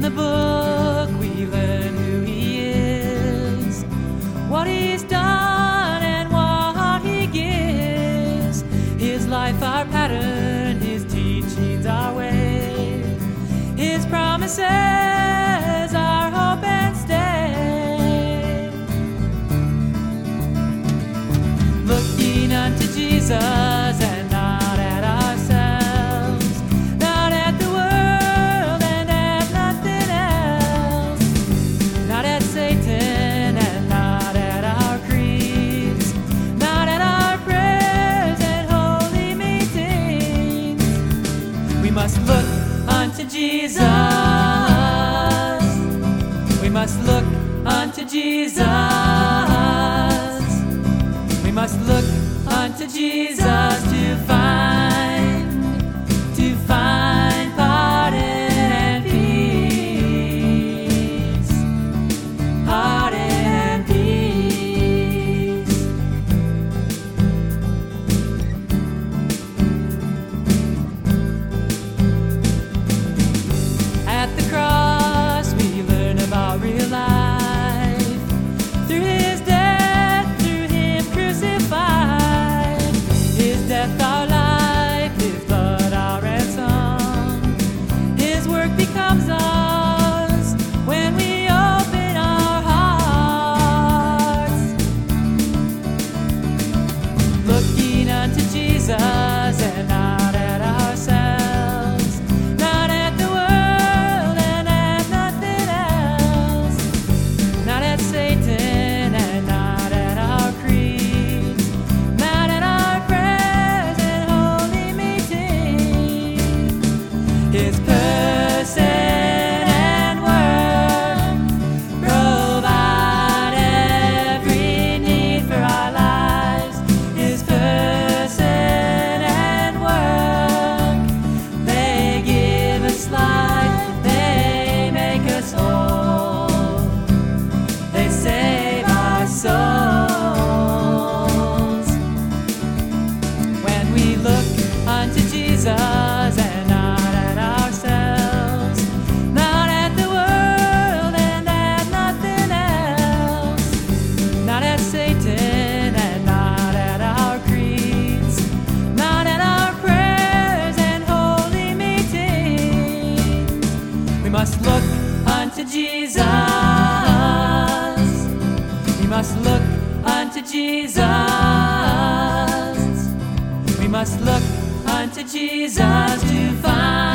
the book we learn who he is, what he's done and what he gives. His life our pattern, his teachings our way, his promises our hope and stay. Looking unto Jesus and not at ourselves, not at the world and at nothing else, not at Satan and not at our creeds, not at our prayers and holy meetings. We must look unto Jesus. We must look unto Jesus. We must look unto Jesus to find pardon and peace, pardon and peace. At the cross we learn about real life, through his death, through him crucified. His death our life, his blood our ransom. His work becomes ours when we open our hearts. Looking unto Jesus and not at ourselves, not at the world and at nothing else, not at Satan and not at our creeds, not at our prayers and holy meetings. His person and work provide every need for our lives. His person and work, they give us life, they make us whole, they save our souls. When we look unto Jesus and not at ourselves, not at the world and at nothing else, not at Satan and not at our creeds, not at our prayers and holy meetings. We must look unto Jesus. We must look unto Jesus. We must look unto Jesus to find